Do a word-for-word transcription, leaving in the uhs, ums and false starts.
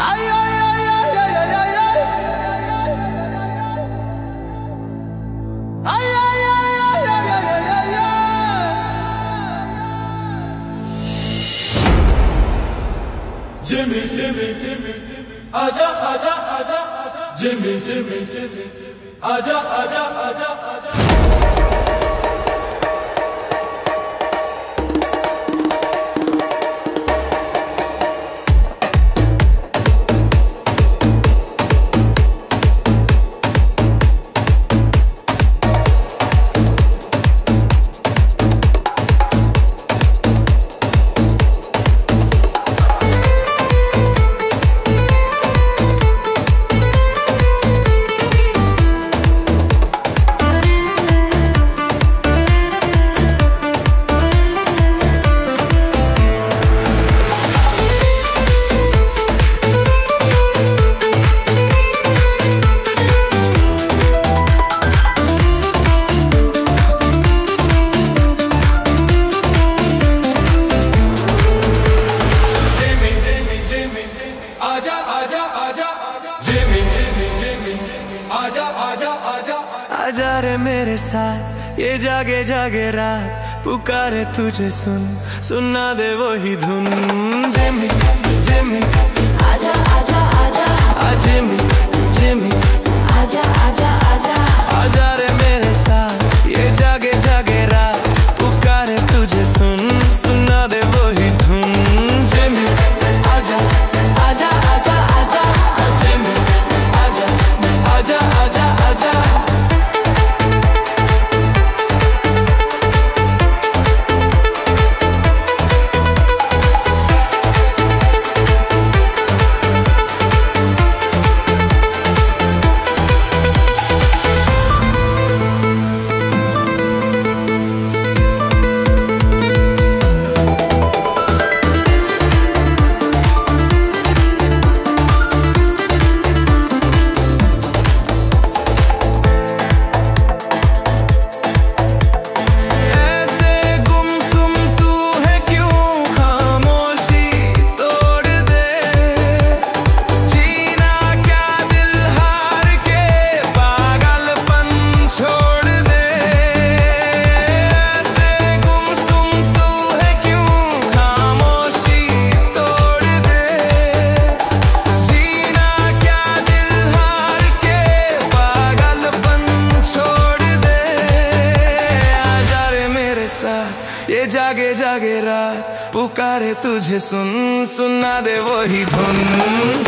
Ay, ay, ay, ay, ay, ay, ay, ay. Ay, ay, ay, ay, ay, ay, ay, ay, ay. Jimmy, Jimmy, Jimmy, आजा, आजा, आजा, आजा. Jimmy, Jimmy, Jimmy, आजा, आजा, आजा, आजा. आजा रे मेरे साथ ये जागे जागे रात पुकारे तुझे सुन सुना दे वही धुन जिमी जिमी आजा आजा आजा आ जिमी जिमी आजा आजा आजा आजा रे मेरे साथ ये जागे जागे रात पुकारे तुझे सुन सुना दे वही धुन जिमी आजा आजा आजा आजा आ जिमी आजा आजा आजा आजा ये जागे जागे रात पुकारे तुझे सुन सुना दे वही धुन